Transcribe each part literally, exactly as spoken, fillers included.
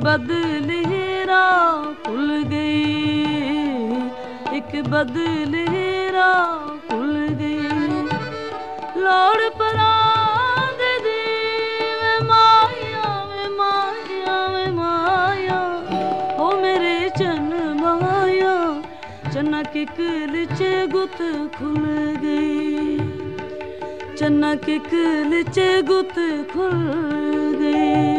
बदली राह खुल गई, एक बदली राह खुल गई। लोड़ परांद दी वे माया वे माया वे माया, ओ मेरे चन माया। चन्ना के कलचे गुत खुल गई, चन्ना के कलचे गुत खुल गई।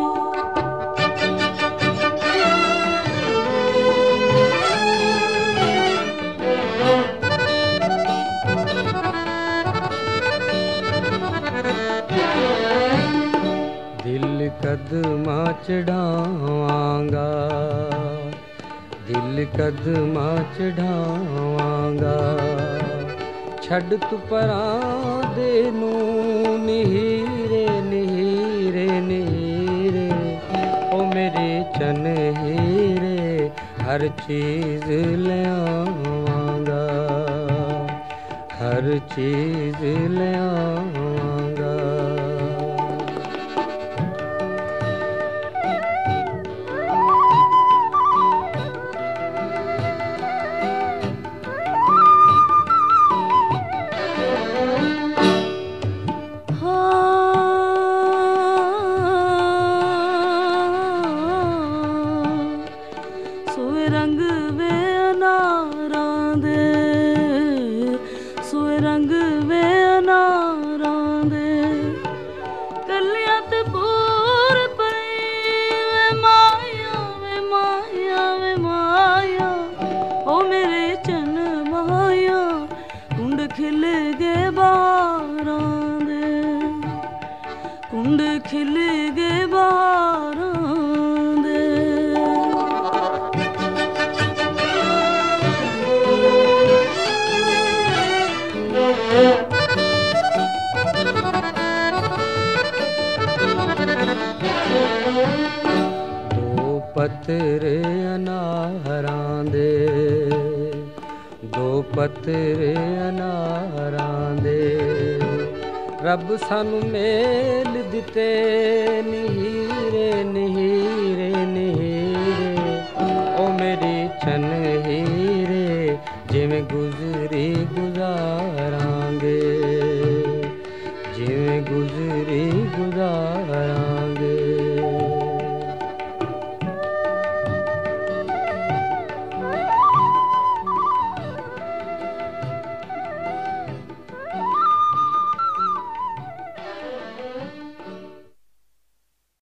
दिल कदमा चढ़ावांगा, दिल कदमा चढ़ावांगा। छड़ तू परां दे नू नीरे नीरे नीरे, ओ मेरे चन हीरे हर चीज ले आवांगा, हर चीज ले आवांगा। रंग वे अनारां दे, सोए रंग वे अनारां दे। कलियां ते पूर पई वे माया वे माया वे माया, ओ मेरे चन माया। कुंड खिल गए बारां दे, कुंड खिल गए बारां दे। दो पत्तरे अनारां दे, दो पत्तरे अनारां दे। रब सानू मेल दिते नीरे नीरे नीरे, ओ मेरी चन हीरे। जिवें गुजरी गुजारांगे, जिवें गुजरी गुजार